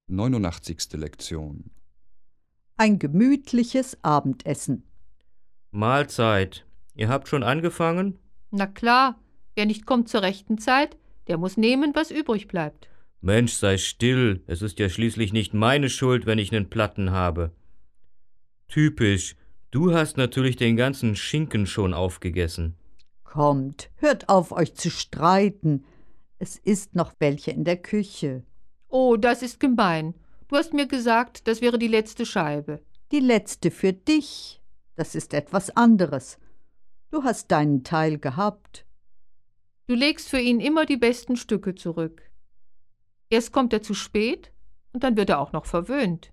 89. Lektion. Ein gemütliches Abendessen. Mahlzeit. Ihr habt schon angefangen? Na klar, wer nicht kommt zur rechten Zeit, der muss nehmen, was übrig bleibt. Mensch, sei still. Es ist ja schließlich nicht meine Schuld, wenn ich nen Platten habe. Typisch. Du hast natürlich den ganzen Schinken schon aufgegessen. Kommt, hört auf, euch zu streiten. Es ist noch welche in der Küche. Oh, das ist gemein. Du hast mir gesagt, das wäre die letzte Scheibe. Die letzte für dich. Das ist etwas anderes. Du hast deinen Teil gehabt. Du legst für ihn immer die besten Stücke zurück. Erst kommt er zu spät und dann wird er auch noch verwöhnt.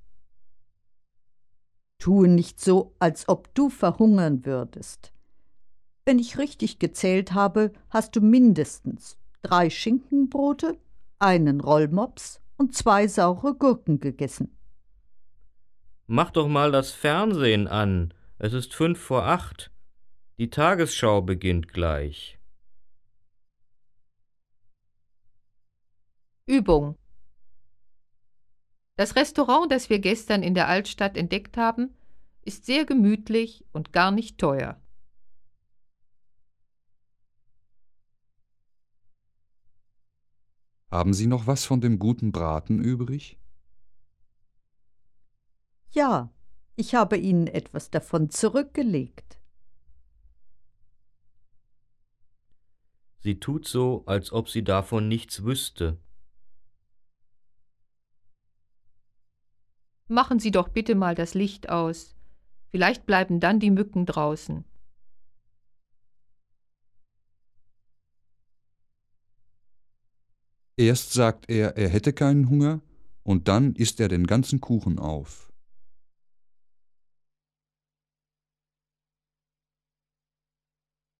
Tue nicht so, als ob du verhungern würdest. Wenn ich richtig gezählt habe, hast du mindestens 3 Schinkenbrote, einen Rollmops und 2 saure Gurken gegessen. Mach doch mal das Fernsehen an. Es ist 7:55. Die Tagesschau beginnt gleich. Übung. Das Restaurant, das wir gestern in der Altstadt entdeckt haben, ist sehr gemütlich und gar nicht teuer. Haben Sie noch was von dem guten Braten übrig? Ja, ich habe Ihnen etwas davon zurückgelegt. Sie tut so, als ob sie davon nichts wüsste. Machen Sie doch bitte mal das Licht aus. Vielleicht bleiben dann die Mücken draußen. Erst sagt er hätte keinen Hunger, und dann isst er den ganzen Kuchen auf.